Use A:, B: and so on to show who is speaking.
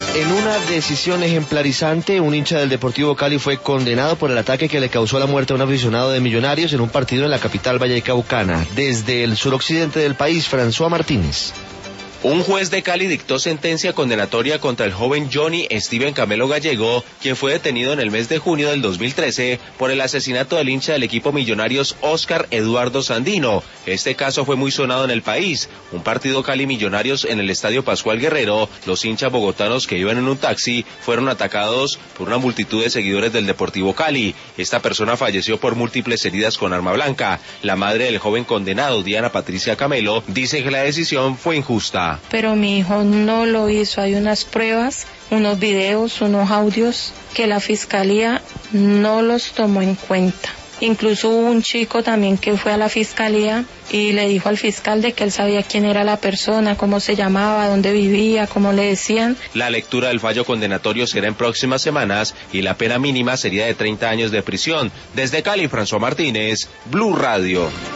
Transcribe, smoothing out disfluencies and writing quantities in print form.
A: En una decisión ejemplarizante, un hincha del Deportivo Cali fue condenado por el ataque que le causó la muerte a un aficionado de Millonarios en un partido en la capital vallecaucana. Desde el suroccidente del país, François Martínez.
B: Un juez de Cali dictó sentencia condenatoria contra el joven Johnny Steven Camelo Gallego, quien fue detenido en el mes de junio del 2013 por el asesinato del hincha del equipo Millonarios Oscar Eduardo Sandino. Este caso fue muy sonado en el país. Un partido Cali Millonarios en el Estadio Pascual Guerrero, los hinchas bogotanos que iban en un taxi fueron atacados por una multitud de seguidores del Deportivo Cali. Esta persona falleció por múltiples heridas con arma blanca. La madre del joven condenado, Diana Patricia Camelo, dice que la decisión fue injusta.
C: Pero mi hijo no lo hizo, hay unas pruebas, unos videos, unos audios que la fiscalía no los tomó en cuenta. Incluso hubo un chico también que fue a la fiscalía y le dijo al fiscal de que él sabía quién era la persona, cómo se llamaba, dónde vivía, cómo le decían.
B: La lectura del fallo condenatorio será en próximas semanas y la pena mínima sería de 30 años de prisión. Desde Cali, François Martínez, Blue Radio.